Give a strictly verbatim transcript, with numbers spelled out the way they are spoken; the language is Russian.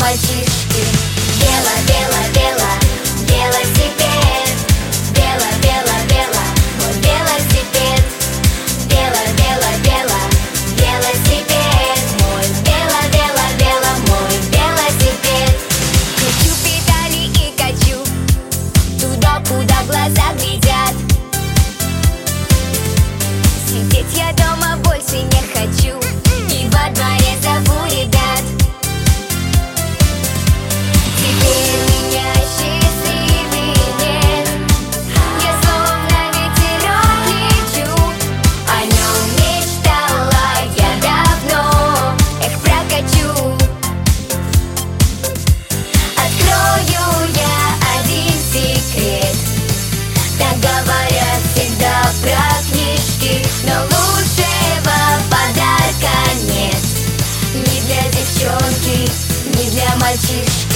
мальчишки. Бело, бело, бело, велосипед. Бело, бело, бело, мой велосипед. Бело, бело, бело, велосипед. Мой бело, бело, бело, мой велосипед. Кручу педали и качу туда, куда глаза глядят. Сидеть я дома больше не хочу, и во дворе зову ребят. Теперь меня счастливее нет. Я словно ветерок лечу, о нем мечтала я давно. Эх, прокачу. Открою я один секрет. Так говорят всегда про книжки, но лучшего подарка нет. Ни для девчонки, ни для мальчишки.